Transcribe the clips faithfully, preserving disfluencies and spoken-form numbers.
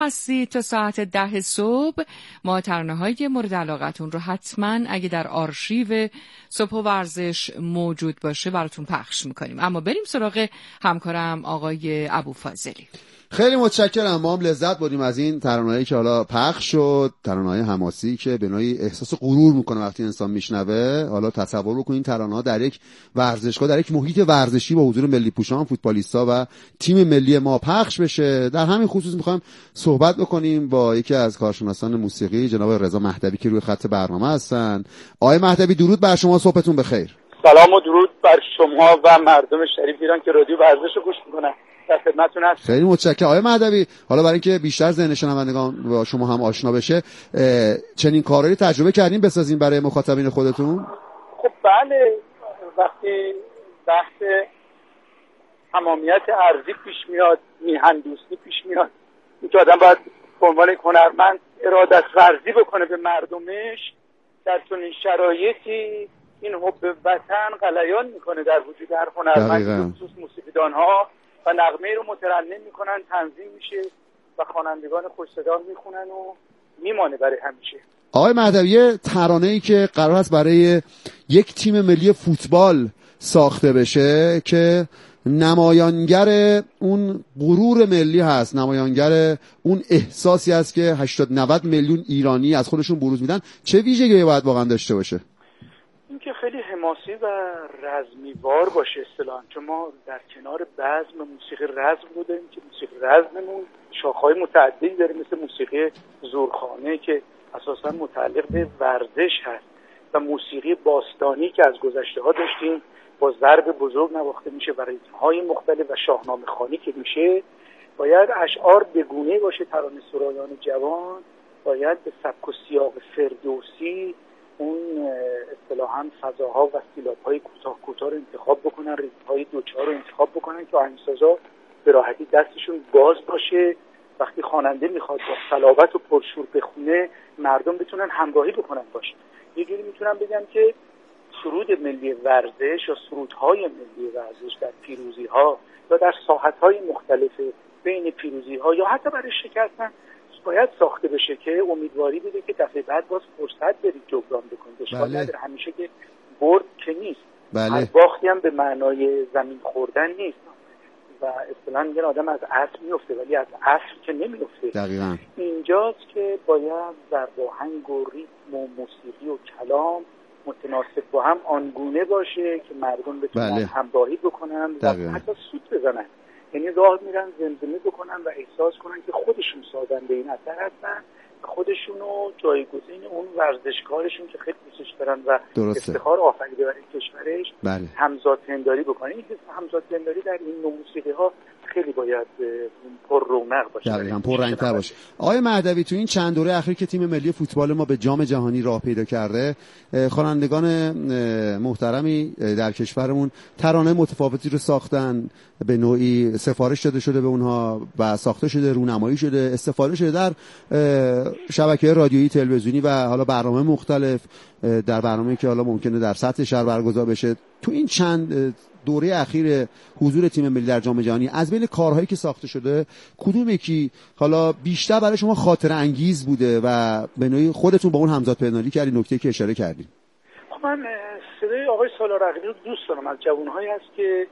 هستی تا ساعت ده صبح. ما ترانه‌های مورد علاقتون رو حتما اگه در آرشیو صبح و ورزش موجود باشه براتون پخش میکنیم. اما بریم سراغ همکارم آقای ابوفاضلی. خیلی متشکرم. ما هم لذت بردیم از این ترانه‌ای که حالا پخش شد، ترانه‌های حماسی که به نوعی احساس غرور میکنه وقتی انسان میشنوه. حالا تصور بکنین ترانه‌ها در یک ورزشگاه، در یک محیط ورزشی با حضور ملی پوشان، فوتبالیستا و تیم ملی ما پخش بشه. در همین خصوص میخوایم صحبت بکنیم با یکی از کارشناسان موسیقی، جناب رضا مهدوی که روی خط برنامه هستن. آقای مهدوی درود بر شما، صبحتون بخیر. سلام و درود بر شما و مردم شریف ایران که رادیو ورزش رو گوش میکنن. در خدمتتون هستم. خیلی متشکرم آقای مهدوی. حالا برای اینکه بیشتر ذهن شنوندگان با شما هم آشنا بشه، چنین کارهایی تجربه کردین بسازین برای مخاطبین خودتون؟ خب بله، وقتی بحث تمامیت ارضی پیش میاد، میهن دوستی پیش میاد، اینکه آدم باید به عنوان هنرمند ارادت ورزی بکنه به مردمش، در چنین شرایطی این حب وطن غلیان میکنه در وجود هر هنرمند، خصوص موسیقیدان‌ها، و نغمه رو مترنم میکنن، تنظیم میشه و خوانندگان خوش صدا میخونن و میمانه برای همیشه. آقای مهدوی، ترانه‌ای که قرار است برای یک تیم ملی فوتبال ساخته بشه که نمایانگر اون غرور ملی هست، نمایانگر اون احساسی هست که هشتاد نود میلیون ایرانی از خودشون بروز میدن، چه ویژگی باید واقعا داشته باشه؟ این که خیلی حماسی و رزمیوار باشه اصطلاحاً، چون ما در کنار بزم موسیقی رزم بودیم که موسیقی رزممون شاخه‌های متعددی داره، مثل موسیقی زورخانه که اساساً متعلق به ورزش هست و موسیقی باستانی که از گذشته ها داشتیم با ضرب بزرگ نواخته میشه و ریتم‌های مختلف و شاهنامه خوانی که میشه. باید اشعار بگونه باشه، ترانه سرایان جوان باید به سبک و سیاق فردوسی اون اصطلاحاً فضاها و سیلاب‌های کوتاه کوتاه رو انتخاب بکنن، ریتم‌های دوچار رو انتخاب بکنن که آهنگسازا به راحتی دستشون باز باشه. وقتی خواننده میخواد با صلابت و پرشور بخونه، مردم بتونن همراهی بکنن باشه. یه جوری میتونم بگم که سرود ملی ورزش یا سرودهای ملی ورزش در پیروزی‌ها یا در ساحت‌های مختلف بین پیروزی‌ها یا حتی برای شکستن باید ساخته بشه که امیدواری بده که دفعه بعد باز فرصت برید جبران بکنید. اشکال نداره، همیشه که برد که نیست. بله. هر باختی هم به معنای زمین خوردن نیست و اصطلاحاً میگن آدم از اسب میفته ولی از اسب که نمیفته. دقیقاً اینجاست که باید در آهنگ و ریتم و موسیقی و کلام متناسب با هم آنگونه باشه که مردم بتونن بله. همراهی بکنن و دقیقاً. حتی سوت بزنن، یعنی راه میرن زمزمه بکنن و احساس کنن که خودشون سازنده این اثر هستن، خودشونو جایگزین اون ورزشکارشون که خیلی دوستش دارن و درسته. افتخار آفریده برای کشورش بله. همزاد پنداری بکنن. این همزاد پنداری در این نوع موسیقی ها خیلی باید پر رونق باشه، دقیقاً پر رنگ‌تر باشه. آقای مهدوی، تو این چند دوره اخیر که تیم ملی فوتبال ما به جام جهانی راه پیدا کرده، خوانندگان محترمی در کشورمون ترانه متفاوتی رو ساختن، به نوعی سفارش داده شده به اونها و ساخته شده، رونمایی شده، استفاده شده در شبکه‌های رادیویی، تلویزیونی و حالا برنامه مختلف، در برنامه‌ای که حالا ممکنه در سطح شهر برگزار بشه. تو این چند دوره اخیر حضور تیم ملی در جام جهانی، از بین کارهایی که ساخته شده کدوم یکی حالا بیشتر برای شما خاطره انگیز بوده و به نوعی خودتون با اون همزاد پنداری کردین، نکته که اشاره کردین؟ خب من صدای آقای سالار عقیلی رو دوست دارم. از جوانهایی هست که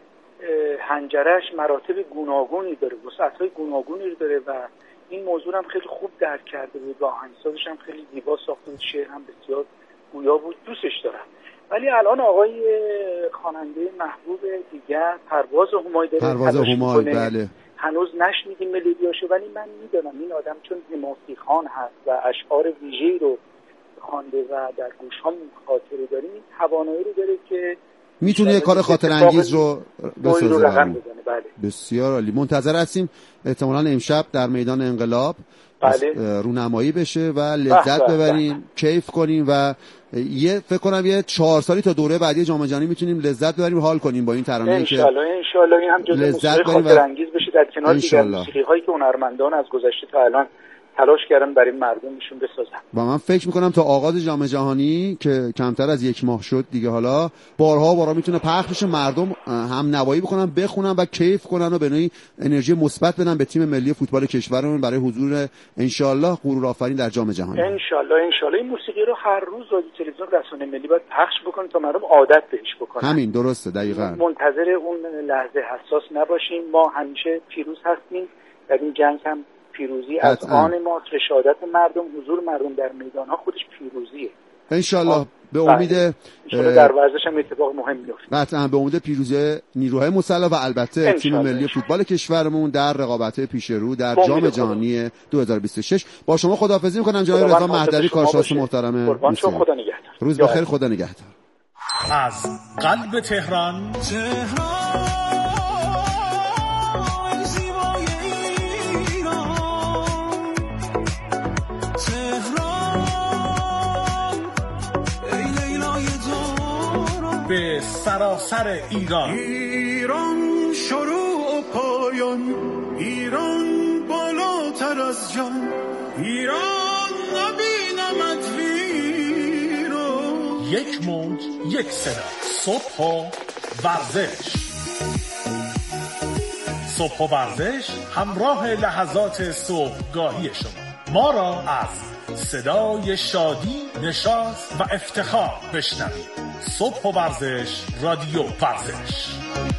حنجرش مراتب گوناگونی داره، وسعت‌های گوناگونی داره و این موضوع هم خیلی خوب درک کرده بود و آهنگسازش هم خیلی زیبا ساخته بود، شعر هم بسیار گویا بود، دوستش دارم. ولی الان آقای خواننده محبوب دیگر پرواز همای داره، پرواز همای، بله، هنوز نشنیدیم ملودیاشو، ولی من میدونم این آدم چون حماسی خوان هست و اشعار ویژه‌ای رو خوانده و در گوش‌هام خاطره داریم، این توانایی رو داره که میتونه یه کار خاطر انگیز رو بسازه. بله. بسیار عالی. منتظر هستیم احتمالاً امشب در میدان انقلاب بله. رونمایی بشه و لذت بله. ببریم، بله. کیف کنیم و یه فکر کنم یه چهار سالی تا دوره بعدی جام جهانی میتونیم لذت ببریم، حال کنیم با این ترانه‌ای که ان شاء الله این هم جزء موسیقی خاطر انگیز بشه در کنار دیگر موسیقی‌هایی که هنرمندان از گذشته تا الان تلاش کردن برای مردمشون بسازن. و من فکر میکنم تا آغاز جام جهانی که کمتر از یک ماه شد دیگه، حالا بارها بارها میتونه پخش بشه، مردم هم نوایی بکنن، بخونن و کیف کنن و به نوعی انرژی مثبت بدن به تیم ملی فوتبال کشورمون برای حضور انشالله غرورآفرین در جام جهانی. انشالله انشالله این موسیقی رو هر روز رادیو تلویزیون رسانه ملی باید پخش بکنن تا مردم عادت بهش بکنن. همین درسته، دقیقاً. منتظر اون لحظه حساس نباشیم. ما همیشه پیروز هستیم در این جنگ، هم پیروزی از آن ما، رشادت مردم، حضور مردم در میدان‌ها خودش پیروزیه. انشالله به امید در ورزش هم اتفاق مهم میفته. قطعا به امید پیروزی نیروهای مسلح و البته تیم ملی فوتبال کشورمون در رقابت‌های پیش رو در جام جهانی دو هزار و بیست و شش. با شما خداحافظی می‌کنم جناب رضا مهدوی، کارشناس محترم. قربان شما، خدا نگهدار. روز بخیر، خدا نگهدار. از قلب تهران، تهران زیبای ایران، تهران ای لیلای دوران، به سراسر ایران. ایران شروع و پایان، ایران بالاتر از جان، ایران نبینمت ویران. یک موج، یک صدا، صبح و ورزش. صبح و ورزش همراه لحظات صبحگاهی شما. ما را از صدای شادی، نشاط و افتخار بشنوید. صبح و ورزش، رادیو ورزش.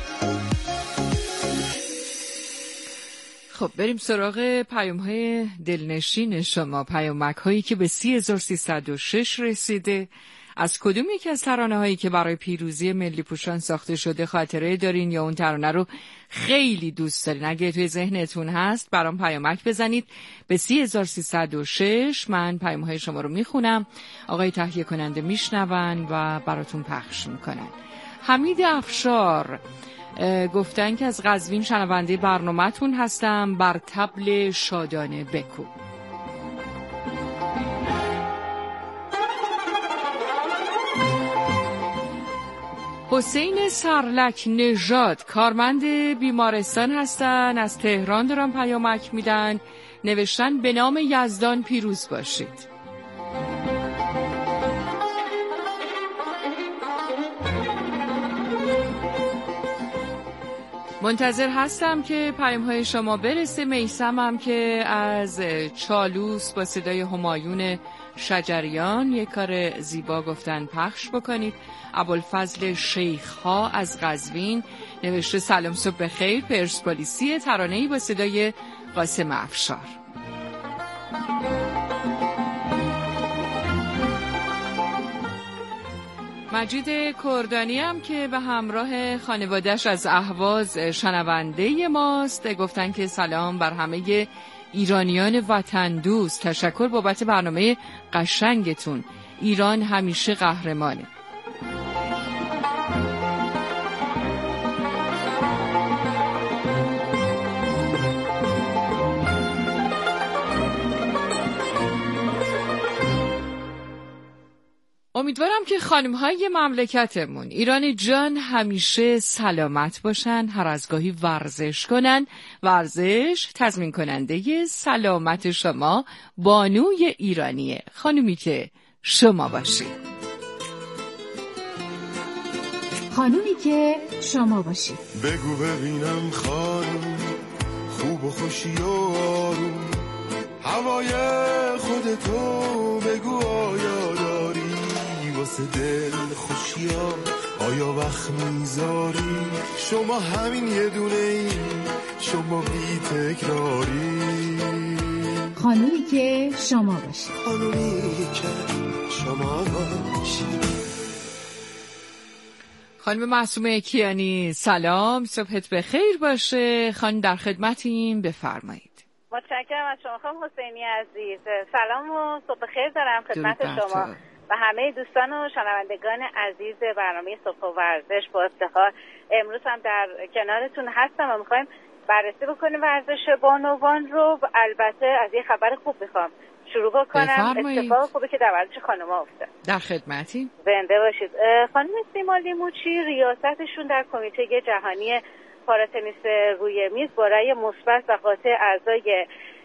خب بریم سراغ پیام‌های دلنشین شما، پیامک هایی که به سی هزار و سیصد و شش رسیده. از کدوم یکی از ترانه هایی که برای پیروزی ملی پوشان ساخته شده خاطره دارین یا اون ترانه رو خیلی دوست دارین؟ اگه توی ذهنتون هست برام پیامک بزنید به سی هزار و سیصد و شش. من پیام های شما رو میخونم، آقای تهیه کننده میشنون و براتون پخش میکنن. حمید افشار گفتن که از قزوین شنونده برنامه‌تون هستم، بر طبل شادانه بکو. حسین سرلک نژاد کارمند بیمارستان هستن، از تهران دارن پیامک میدن، نوشتن به نام یزدان پیروز باشید. منتظر هستم که پیام‌های شما برسه. میثمم که از چالوس با صدای همایون شجریان یک کار زیبا گفتن پخش بکنید. ابوالفضل شیخ‌ها از قزوین نوشته سلام صبح بخیر، پرسپولیسی، ترانه‌ای با صدای قاسم افشار. مجید کردانی هم که به همراه خانواده‌اش از اهواز شنونده ماست، گفتن که سلام بر همه ایرانیان وطن دوست، تشکر بابت برنامه قشنگتون، ایران همیشه قهرمانه. امیدوارم که خانم‌های مملکتمون ایران جان همیشه سلامت باشن، هر از گاهی ورزش کنن. ورزش تضمین کننده سلامت شما، بانوی ایرانیه، خانمی که شما باشید. خانمی که شما باشید. بگو ببینم خانم، خوب و خوشی و آروم، هوای خودتو بگو آیا داری، واسه دل خوشیا آیا وقت میذاری، شما همین یه دونه ای، شما بی تکراری. خانومی که شما باشید. خانومی که شما باشید. خانم معصومه کیانی سلام، صبحت بخیر باشه. خانم در خدمتیم، بفرمایید. متشکرم از شما خانم حسینی عزیز. سلام و صبح خیر دارم خدمت شما و همه دوستان و شنوندگان عزیز برنامه صبح و ورزش. با افتخار امروز هم در کنارتون هستم و میخوایم بررسی بکنیم ورزش بانوان رو. البته از یه خبر خوب میخوام شروع بکنم، اتفاق خوبی که در ورزش خانم‌ها افتاد. در خدمتیم. زنده باشید. خانم سیما لیموچی ریاستشون در کمیته جهانی پاراتنیس روی میز با رأی مثبت و قاطع اعضای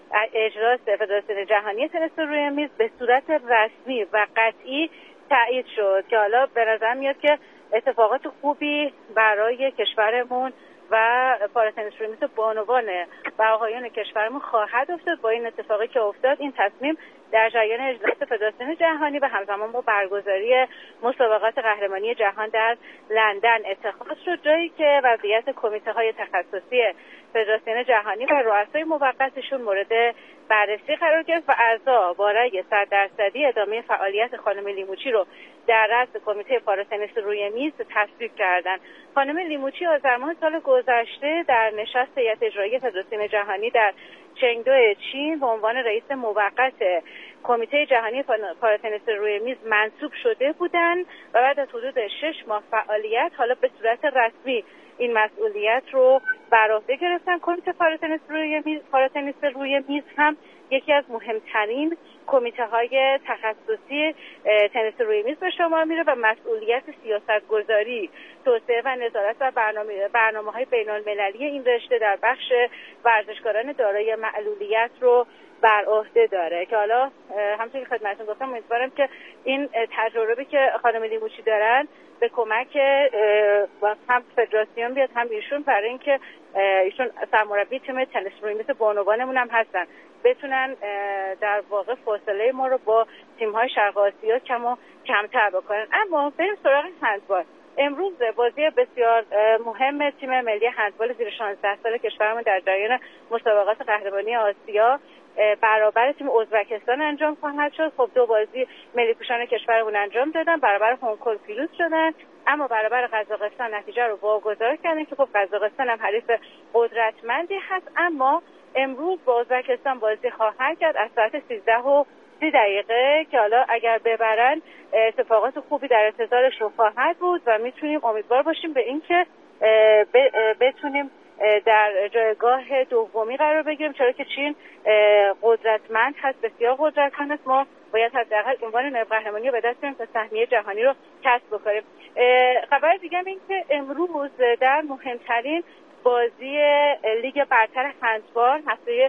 اجراست فدراسیون جهانی تنیس روی میز به صورت رسمی و قطعی تایید شد که حالا به نظر میاد که اتفاقات خوبی برای کشورمون و پاراتنیس روی میز بانوان و آقایان کشورمون خواهد افتاد. با این اتفاقی که افتاد این تصمیم در جریان اجلاس فدراسیون جهانی و همزمان با برگزاری مسابقات قهرمانی جهان در لندن اتخاذ شد، جایی که وضعیت کمیته‌های تخصصی فدراسیون جهانی و رؤسای موقتشون مورد بررسی قرار گرفت و اعضا با رأی صد درصدی ادامه فعالیت خانم لیموچی رو در رأس کمیته پاراتنیس روی میز تصویب کردند. خانم لیموچی آذر ماه سال گذشته در نشست هیئت اجرایی فدراسیون جهانی در چنگدو چین به عنوان رئیس موقت کمیته جهانی پاراتنیس روی میز منصوب شده بودند و بعد از حدود شش ماه فعالیت حالا به صورت رسمی این مسئولیت رو بر عهده گرفتن. کمیته پاراتنیس روی میز پاراتنیس روی میز هم یکی از مهمترین کمیته‌های تخصصی تنیس روی میز به شمار میره و مسئولیت سیاستگذاری، توسعه و نظارت بر برنامه برنامه‌های بین‌المللی این رشته در بخش ورزشکاران دارای معلولیت رو بر عهده داره که حالا همونطور که خدمتتون گفتم امیدوارم که این تجربه‌ای که خانم لیموچی دارن به کمک هم فدراسیون بیاد هم ایشون، برای اینکه ایشون سرمربی تیم تنیس روی میز بانوانمون هم هستن، بتونن در واقع فاصله ما رو با تیم‌های شرق آسیا کم و کمتر بکنن. اما بریم سراغ هندبال. امروز بازی بسیار مهم تیم ملی هندبال زیر شانزده سال کشورمون در جریان مسابقات قهرمانی آسیا برابر تیم ازبکستان انجام خواهد شد. خب دو بازی ملی پوشان کشورمون انجام دادن، برابر هنگ کنگ پیروز شدن، اما برابر قزاقستان نتیجه رو واگذار کردن که خب قزاقستان هم حریف قدرتمندی هست. اما امروز با ازبکستان بازی خواهند کرد از ساعت سیزده و سی دقیقه که حالا اگر ببرن اتفاقات خوبی در انتظارشون خواهد بود و میتونیم امیدوار باشیم به اینکه بتونیم در جایگاه دومی قرار بگیریم، چرا که چین قدرتمند هست، بسیار قدرتمند است. ما باید حداقل عنوان نایب قهرمانی رو به دست بیاریم تا سهمیه جهانی رو کسب بکنیم. خبر دیگه این که امروز در مهمترین بازی لیگ برتر هندبال هفته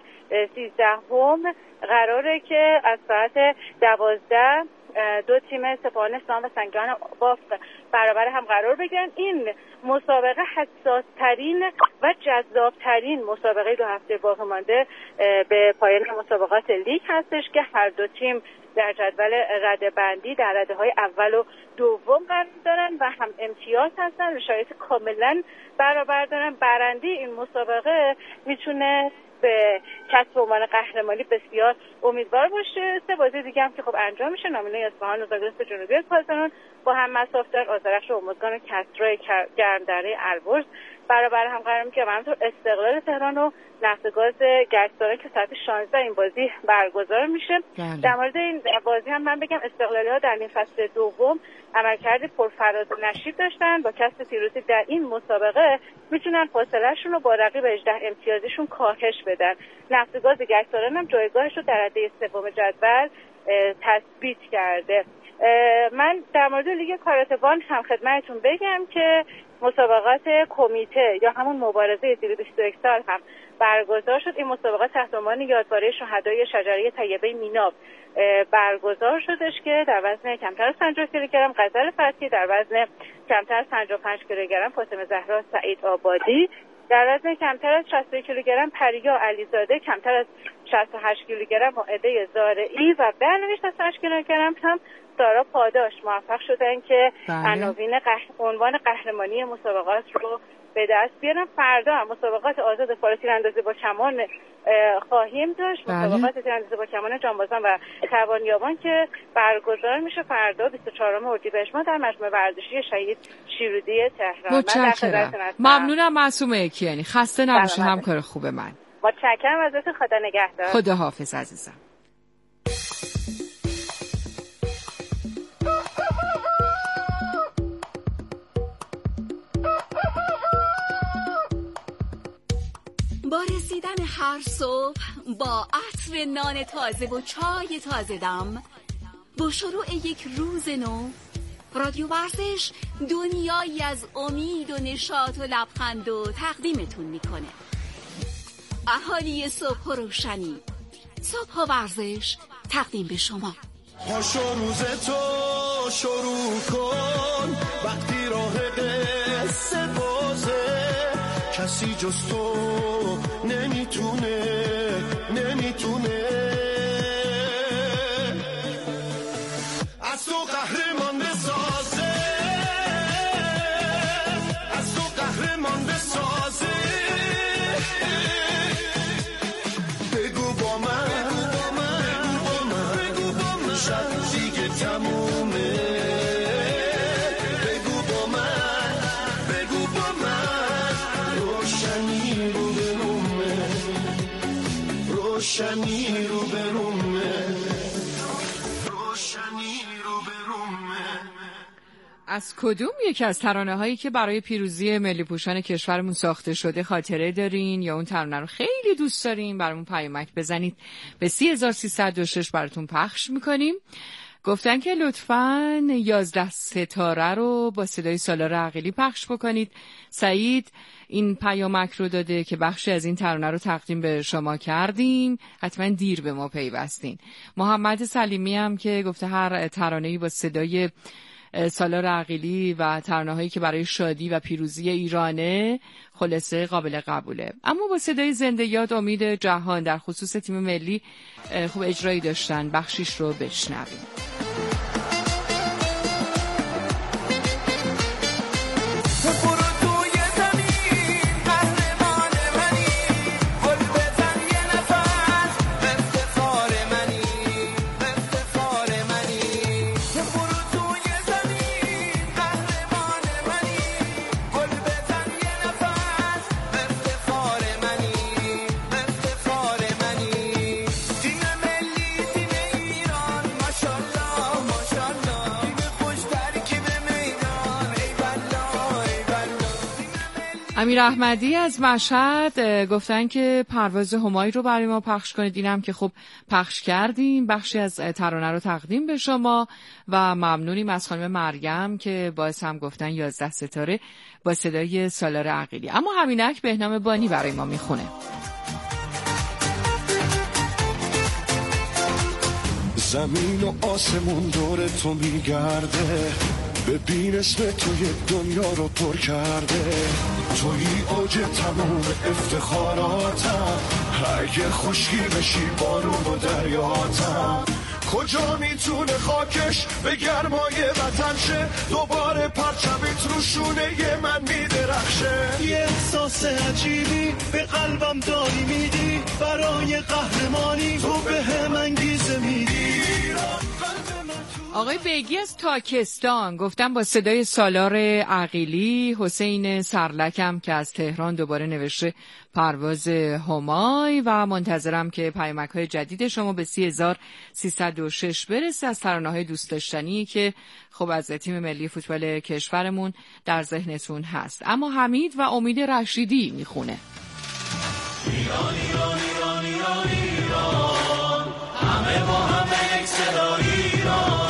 سیزدهم قراره که از ساعت دوازده دو تیم سپاهان اسلام و سنگان بافت برابر هم قرار بگیرن. این مسابقه حساس‌ترین و جذاب‌ترین مسابقه دو هفته باقی مانده به پایان مسابقات لیگ هستش که هر دو تیم در جدول رده‌بندی در رده‌های اول و دوم قرار دارن و هم امتیاز هستن و شرایط کاملا برابر دارن. برنده این مسابقه میتونه به کسب عنوان قهرمانی بسیار امیدوار باشه. سه بازی دیگه هم که خب انجام میشه، نامینه اصفهان و زاگرس جنوبی پازنان با هم مسافتر، آذرخش و اموزگان و کسرای گرمدره البرز برابر هم قرار میگیرن. همینطور استقلال تهران و نفت گاز گچساران که ساعت شانزده این بازی برگزار میشه. بله. در مورد این بازی هم من بگم استقلالی‌ها در این فصل دوم عملکرد پرفراز و نشیب داشتن، با کسب پیروزی در این مسابقه میتونن فاصله‌شون رو با رقیب هجده امتیازیشون کاهش بدن. نفت گاز گچساران هم جایگاهش رو در رده سوم جدول تثبیت کرده. من در مورد لیگ کاراتبان هم خدمتتون بگم که مسابقات کمیته یا همون مبارزه زیر بیست و یک سال هم برگزار شد. این مسابقات تحت عنوان یادباره شهدای شجره طیبه میناب برگزار شدش که در وزن کمتر از پنجاه کیلوگرم غزل فتحی، در وزن کمتر از پنجاه و پنج کیلوگرم فاطمه زهرا سعید آبادی، در وزن کمتر از شصت و یک کیلوگرم پریا علیزاده، کمتر از شصت و هشت کیلوگرم مائده زارعی و به علاوه شصت و هشت کیلوگرم هم سارا پاداش موفق شدن که عناوین قه... عنوان قهرمانی مسابقات رو به دست بیارن. فردا هم مسابقات آزاد فال تیراندازی با کمان خواهیم داشت. بله. مسابقات تیراندازی با کمان جانبازان و توانیابان که برگزار میشه فردا بیست و چهارم اردیبهشت ماه در مجمع ورزشی شهید شیرودی تهران. متشکرم. ممنونم معصومه کیانی. خسته نباشی، همکار خوب من. متشکرم ازت. خدا نگهدار. خدا حافظ عزیزم. با رسیدن هر صبح با عطر نان تازه و چای تازه دم، با شروع یک روز نو، رادیو ورزش دنیایی از امید و نشاط و لبخند و تقدیمتون میکنه. اهالی صبح و روشنی، صبح و ورزش تقدیم به شما. پاشو روز تو شروع کن وقتی راه قصه بازه، کسی جز تو نمیتونه نمیتونه از تو قهرمان بسازه، از تو قهرمان بسازه. بگو با من بگو با من بگو با من شب دیگه تمومه. بگو با من بگو با من روشنی رو به رومه، روشنی رو به رومه، روشنی رو به رومه. از کدوم یکی از ترانه هایی که برای پیروزی ملی پوشان کشورمون ساخته شده خاطره دارین یا اون ترانه رو خیلی دوست دارین؟ برامون پیامک بزنید به سی هزار سیصد و شش براتون پخش میکنیم. گفتن که لطفاً یازده ستاره رو با صدای سالار عقیلی پخش بکنید. سعید این پیامک رو داده که بخشی از این ترانه رو تقدیم به شما کردیم، حتما دیر به ما پیوستین. محمد سلیمی هم که گفته هر ترانه‌ای با صدای سالار عقیلی و ترانه‌هایی که برای شادی و پیروزی ایرانه خلاصه قابل قبوله. اما با صدای زنده یاد امید جهان در خصوص تیم ملی خوب اجرایی داشتن، بخشیش رو بشنویم. امیر احمدی از مشهد گفتن که پرواز همایی رو برای ما پخش کنید. اینم که خب پخش کردیم، بخشی از ترانه رو تقدیم به شما و ممنونیم از خانم مریم که باعث هم گفتن یازده ستاره با صدای سالار عقیلی. اما همینک بهنام بانی برای ما میخونه. زمین و آسمون دور تو میگرده، ببین اسم توی دنیا رو پر کرده، توی اوج تمام افتخاراتم، اگه خشکی بشی بارون و دریاتم، کجا میتونه خاکش به گرمای وطن شه، دوباره پرچمت رو شونه من میدرخشه. یه احساس عجیبی به قلبم داری میدی، برای قهرمانی تو به هم انگیزه میدی. آقای بیگی از تاکستان گفتن با صدای سالار عقیلی. حسین سرلکم که از تهران دوباره نوشته پرواز همای و منتظرم که پیامک‌های جدید شما به سی هزار سیصد و شش برسه از ترانه‌های دوست داشتنی که خب از تیم ملی فوتبال کشورمون در ذهنتون هست. اما حمید و امید رشیدی میخونه. ایران ایران ایران ایران ایران همه با همه یک صدا ایران.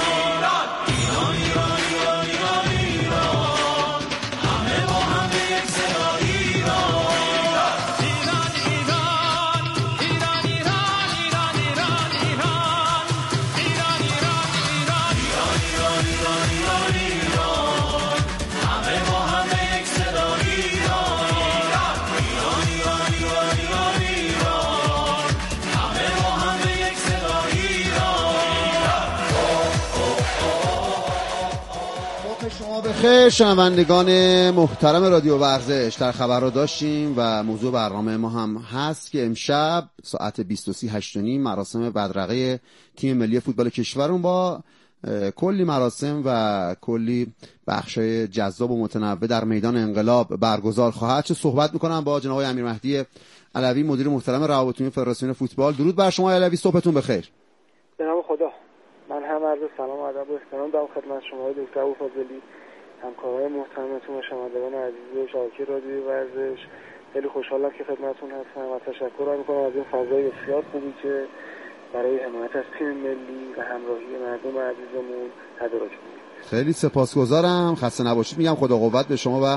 خیر شنوندگان محترم رادیو ورزش، در خبر رو داشتیم و موضوع برنامه ما هم هست که امشب ساعت بیست و سه هشت و نیم مراسم بدرقه تیم ملی فوتبال کشورمون با کلی مراسم و کلی بخشای جذاب و متنوع در میدان انقلاب برگزار خواهد شد. صحبت میکنم با جناب امیر مهدی علوی، مدیر محترم روابط عمومی فدراسیون فوتبال. درود بر شما علوی، صبحتون بخیر. به نام خدا. من هم عرض سلام و ادب و احترام دارم خدمت شما دکتر ابوفاضلی، همکارای محترمتون و شنوندگان عزیز شبکه رادیو ورزش. خیلی خوشحالم که خدمتتون هستم و تشکر می‌کنم از این فضای بسیار خوبی که برای حمایت از تیم ملی و همراهی مردم عزیزمون تدارک می‌کنید. خیلی سپاسگزارم، خسته نباشید میگم، خدا قوت به شما و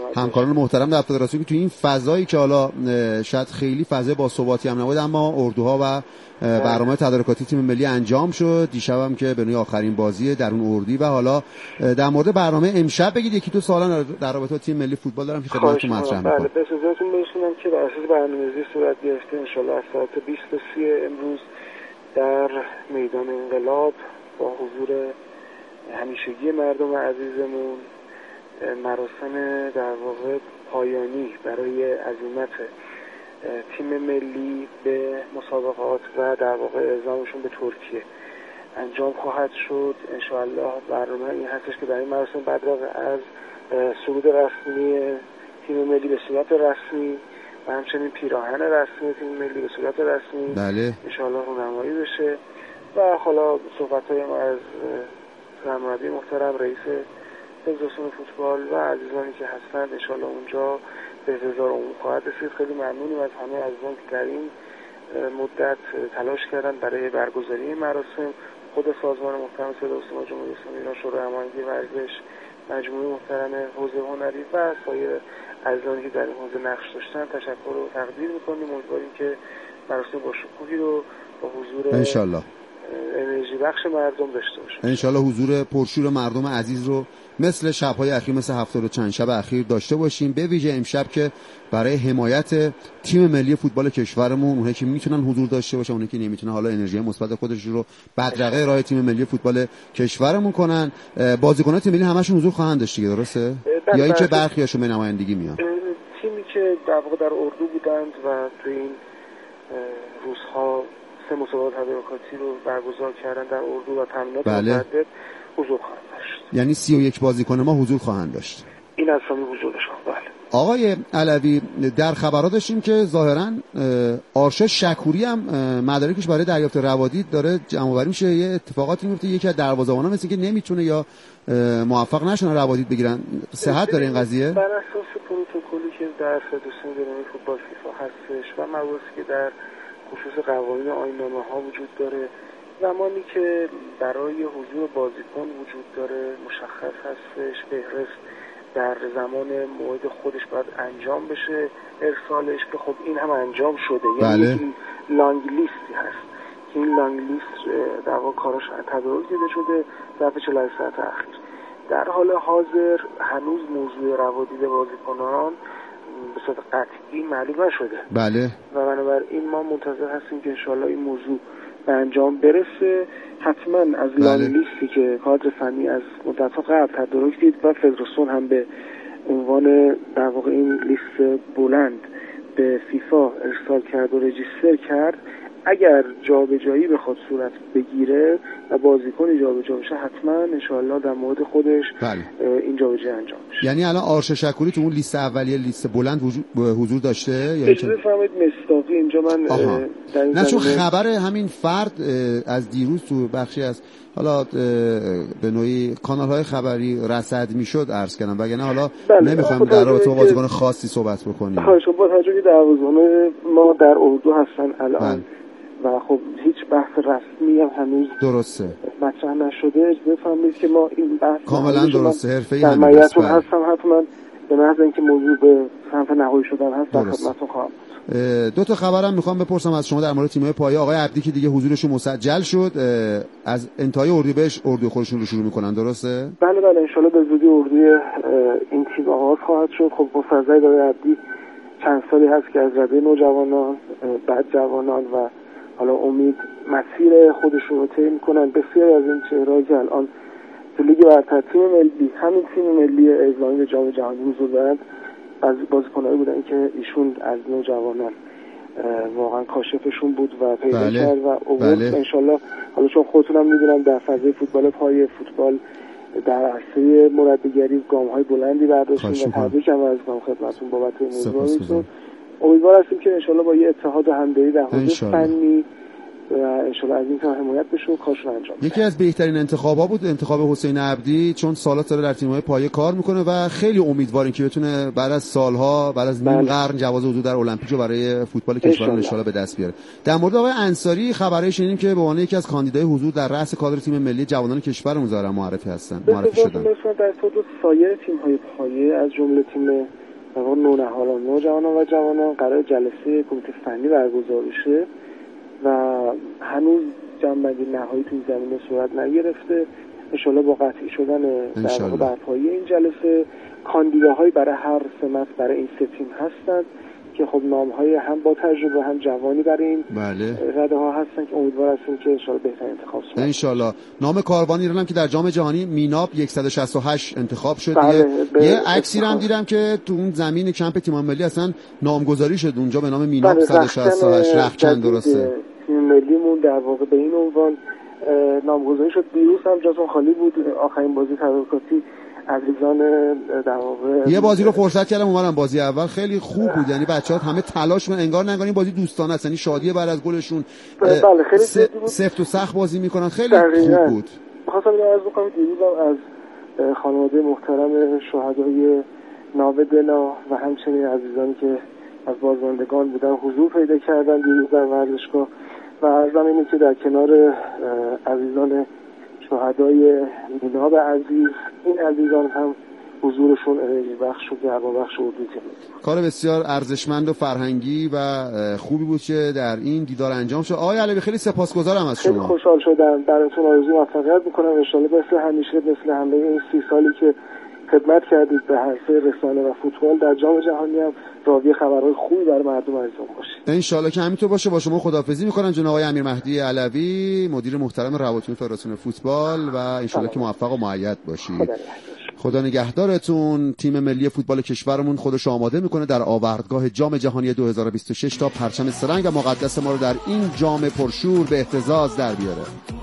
همکاران محترم در فدراسیون که تو این فضایی که حالا شاید خیلی فضای باثباتی هم نبود، اما اردوها و برنامه تدارکاتی تیم ملی انجام شد. دیشب هم که به نوعی آخرین بازی در اون اردی. و حالا در مورد برنامه امشب بگید یکی دو سوالا در رابطه با تیم ملی فوتبال دارم که خدمتتون مطرح می‌کنم. بله، به اجازهتون برسونم که بر اساس برنامه‌ریزی صورت گرفته ان شاءالله از ساعت بیست و سی امروز در میدان انقلاب با حضور همیشگی مردم عزیزمون مراسم در واقع پایانی برای عزیمت تیم ملی به مسابقات و در واقع اعزامشون به ترکیه انجام خواهد شد. انشاءالله برنامه این هستش که در این مراسم بعد از صعود رسمی تیم ملی به صورت رسمی و همچنین پیراهن رسمی تیم ملی به صورت رسمی بله انشاءالله رونمایی بشه و حالا صحبت‌های ما از سرمربی محترم رئیس فدراسیون فوتبال و عزیزانی که هستند انشاءالله اونجا به انتظار عموم خواهد رسید. خیلی ممنونیم از همه عزیزان که در این مدت تلاش کردن برای برگزاری این مراسم. خود سازمان محترم صدا و سیما جمهوری اسلامی ایران، شورای هماهنگی ورزش، مجموعه محترم حوزه هنری و سایر عزیزانی که در این حوزه نقش داشتن تشکر و تقدیر می‌کنیم. امیدواریم که مراسم با شکوهی رو با حضور انشالله انرژی بخش مردم داشته باشیم. انشالله حضور پرشور مردم عزیز رو مثل شب‌های اخیر، مثل هفتاد و چند شب اخیر داشته باشیم. به ویژه امشب که برای حمایت تیم ملی فوتبال کشورمون، اونایی که میتونن حضور داشته باشن، اونایی که نمیتونن حالا انرژی مثبت خودش رو بدرقه راه تیم ملی فوتبال کشورمون کنن. بازیکنان تیم ملی همشون حضور خواهند داشت دیگه، درسته؟ یا اینکه برخیاشون به نمایندگی میان؟ تیمی که در واقع در اردو بودند و تو این روزها سه مسابقات تدارکاتی رو برگزار کردن در اردو و تمرینات بله. متعدد حضور خواهند داشت. یعنی سی و یک بازیکن ما حضور خواهند داشت. این از همین حضورشون. بله. آقای علوی، در خبرات داشتیم که ظاهراً آرشا شکوری هم مدارکش برای دریافت روادید داره جمع‌آوری میشه. یه اتفاقاتی میفته، یکی از دروازه‌بانا مثل که نمیتونه یا موفق نشن روادید بگیرن. صحت داره این قضیه؟ بر اساس پروتکلی که در فدراسیون جهانی فوتبال فیفا هستش و مباحثی که در خصوص قوانین آیین‌نامه ها وجود داره، زمانی که برای حضور بازیکن وجود داره مشخص هستش فهرست در زمان موعد خودش باید انجام بشه ارسالش، که خب این هم انجام شده. بله. یعنی این لانگ لیستی هست که این لانگ لیست در واقع کاراش تدارک دیده شده ظرف چهل و هشت ساعت اخیر. در حال حاضر هنوز موضوع روادید بازیکنان به صورت قطعی معلوم نشده. بله. و بنابراین ما منتظر هستیم که انشالله این موضوع به انجام برسه. حتما از بله. لانگ لیستی که کادر فنی از مدت‌ها قبل تدارک دید و فدراسیون هم به عنوان در واقع این لیست بلند به فیفا ارسال کرد و رجیستر کرد، اگر جابجایی بخواد صورت بگیره و بازیکن جابجا بشه حتما انشالله در مورد خودش بله. این جابجایی انجام بشه. یعنی الان آرشا شکوری تو اون لیست اولیه لیست بلند حضور داشته یا اجازه فرمایید مصداقی اینجا من در این نه چون خبر همین فرد از دیروز تو بخشی از حالا به نوعی کانال‌های خبری رصد میشد عرض کردم، وگرنه حالا بله. نمیخوام در رابطه با بازیکن خاصی صحبت بکنیم. خواهش با توجه به دروازه‌بان ما در اردو هستن الان بله. و خب هیچ بحث رسمی هم هنوز درسته مطرح نشده. بفهمید که ما این بحث کاملا درسته حرفه‌ای هم هست. من هستم حتما به محض اینکه موضوع به سمت نهایی شدن هست در خدمتتون خواهم. دو تا خبرم میخوام بپرسم از شما در مورد تیم‌های پایه. آقای عبدی که دیگه حضورشون مسجل شد، از انتهای اردیبهشت اردوی خودشون رو شروع میکنن، درسته؟ بله بله، ان شاءالله به زودی اردوی این تیم آغاز خواهد شد. خب مستضعف آقای عبدی چند سالی هست که از رده نوجوانان بعد جوانان و حالا امید مسیر خودشون رو طی میکنن. بسیاری از این چهرهایی که الان تو لیگ برتر تیم ملی همین تیم ملی اعزامی به جام جهانی حضور دارند از بازیکنایی بودن که ایشون از نوجوانان واقعا کاشفشون بود و پیدا بله. کرد و اوورد. بله. انشالله حالا چون خودتونم میدونم در فضای فوتبال پایه فوتبال در عرصه مربیگری گام‌های بلندی برداشتیم و تبریکم از کنم خدمتتون بابت این موضوع. امیدوار هستیم که انشالله با یه اتحاد و همدلی در حوزه فنی و انشالله از این کار حمایت بشون کارشون انجام بده. یکی از بهترین انتخابا بود انتخاب حسین عبدی، چون سالات داره در تیم‌های پایه کار میکنه و خیلی امیدواریم که بتونه بعد از سالها بعد از نیم قرن جواز حضور در المپیک رو برای فوتبال کشور انشالله به دست بیاره. در مورد آقای انصاری خبری شنیدیم که به عنوان یکی از کاندیدای حضور در رأس کادر تیم ملی جوانان کشورمون ظاهرا معرفی هستن، معرفی شدن. مثلا در خود سایر تیم‌های پایه از جمله تیم در واقع نونهالان نوجوانان و جوانان قرار جلسه کمیته فنی برگزار بشه و هنوز جنبندی نهایی تو این زمینه صورت نگرفته. انشالله با قطعی شدن در واقع برپایی این جلسه کاندیداهایی برای هر سمت برای این سه تیم هستند که خب نام‌های هم با تجربه هم جوانی برای این بله. رده ها هستن که امیدوار هستیم که انشالله بهترین انتخاب شود. انشالله. نام کاروان ایران هم که در جام جهانی میناب صد و شصت و هشت انتخاب شد. بله. یه عکسی هم دیدم که تو اون زمین کمپ تیم ملی اصلا نامگذاری شد اونجا به نام میناب بله. صد و شصت و هشت رخکن درسته. تیم ملیمون در واقع به این عنوان نامگذاری شد. دیروز هم جاتون خالی بود. آخرین بازی تدارکاتی عزیزان در واقع یه بازی رو فرصت کردم اومدم بازی اول خیلی خوب بود، یعنی بچه‌ها همه تلاش می‌کنن انگار نگار این بازی دوستانه است، یعنی شادی بعد از گلشون. بله خیلی س... سفت و سخت بازی می‌کنن، خیلی دقیقا. خوب بود. خواستم اینو عرض بکنم دیروز از خانواده محترم شهدای ناو دنا و همچنین عزیزانی که از بازماندگان بودن حضور پیدا کردن دیروز در ورزشگاه و عرضم اینه که در کنار عزیزان شهدای میناب عزیز این عزیزان هم حضورشون انرژی بخش و گرما بخش بود. کار بسیار ارزشمند و فرهنگی و خوبی بود که در این دیدار انجام شد. آقای علوی خیلی سپاسگزارم از شما. خیلی خوشحال شدم. براتون آرزوی موفقیت میکنم. ان شاءالله مثل همیشه مثل همه این سی سالی که خدمت کردید به حرفه رسانه و فوتبال در جام جهانی هم راوی خبرهای خوبی برای مردم عزیزم باشید. ان شاءالله که همینطور باشه. با شما خداحافظی میکنم جناب آقای امیر مهدی علوی، مدیر محترم روابط فدراسیون فوتبال و ان شاءالله که موفق و مؤید باشید. خدا نگهدارتون. تیم ملی فوتبال کشورمون خودش آماده میکنه در آوردگاه جام جهانی دو هزار و بیست و شش تا پرچم سرنگ و مقدس ما رو در این جام پرشور به اهتزاز در بیاره.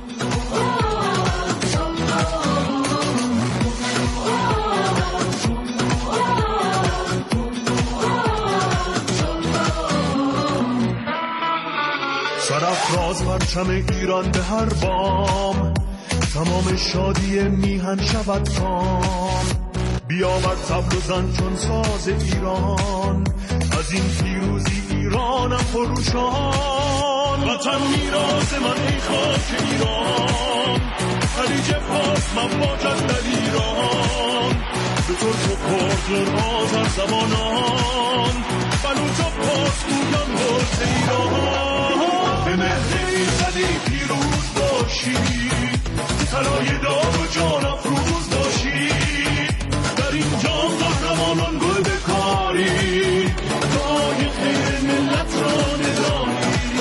سرافراز پرچم ایران به هر بام، تمام شادی میهن شود کام. بیاور طبل و زن چون ساز ایران، از این پیروزی ایرانم فروشان. وطن میراث من ای خاک ایران، خلیج فارس من باجت در ایران. به ترک و کرد آذر زبانان، بلوچ و پارس گویان گفت ایران. به مهر ایزدی پیروز باشی، طلای دار و جان افروز باشی. در این جام قهرمانان گل بکاری، دعای خیر ملت را نداری.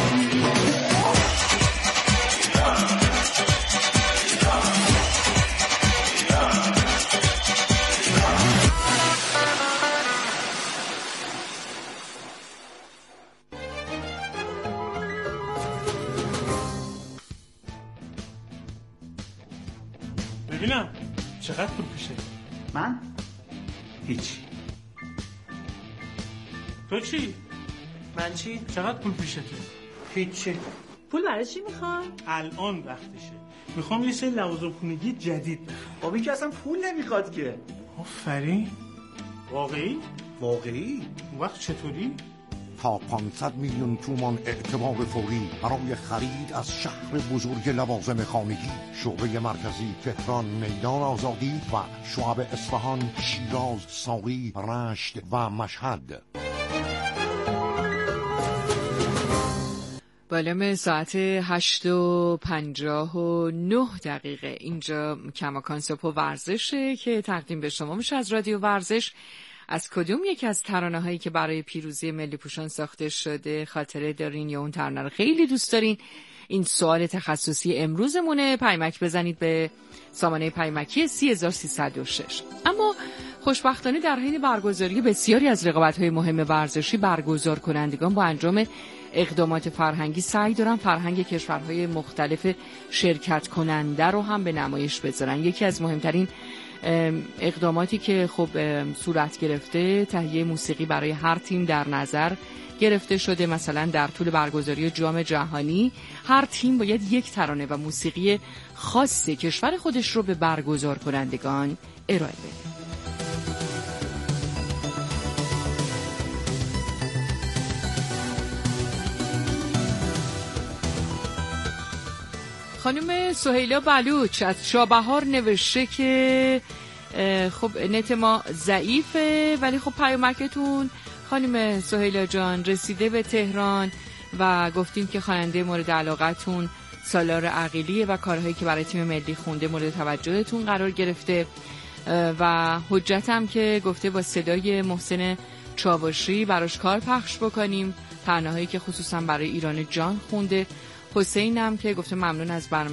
ببینم چقدر پول پیشه؟ من؟ هیچی. تو چی؟ من چی؟ چقدر پول پیشته؟ هیچی. پول برای چی میخوای؟ الان وقتشه. میخوام یه سری لوازم خونگی جدید بخرم. خب این که اصلا پول نمیخواد که. آفرین. واقعی؟ واقعی؟ اون وقت چطوری؟ تا پانصد میلیون تومان اعتبار فوری برای خرید از شهر بزرگ لوازم خانگی. شعبه مرکزی تهران، میدان آزادی و شعب اصفهان، شیراز، ساری، رشت و مشهد. بالام ساعت هشت و پنجاه و نه دقیقه اینجا کماکان صبح و ورزشه که تقدیم به شما میشه از رادیو ورزش. از کدوم یکی از ترانه هایی که برای پیروزی ملی پوشان ساخته شده خاطره دارین یا اون ترانه رو خیلی دوست دارین؟ این سوال تخصصی امروزمونه. پیمک بزنید به سامانه پیمکی سه هزار و سیصد و شش. اما خوشبختانه در حین برگزاری بسیاری از رقابت‌های مهم ورزشی برگزار کنندگان با انجام اقدامات فرهنگی سعی دارن فرهنگ کشورهای مختلف شرکت کننده رو هم به نمایش بذارن. یکی از مهمترین اقداماتی که خب صورت گرفته تهیه موسیقی برای هر تیم در نظر گرفته شده. مثلا در طول برگزاری جام جهانی هر تیم باید یک ترانه و موسیقی خاص کشور خودش رو به برگزار کنندگان ارائه بده. خانم سهیلا بلوچ از شابهار نوشته که خب نت ما ضعیفه، ولی خب پیامکتون خانم سهیلا جان رسیده به تهران و گفتیم که خواننده مورد علاقتون سالار عقیلیه و کارهایی که برای تیم ملی خونده مورد توجهتون قرار گرفته و حجتم که گفته با صدای محسن چاوشی براش کار پخش بکنیم، ترانه‌هایی که خصوصا برای ایران جان خونده. حسینم که گفته ممنون از برنامه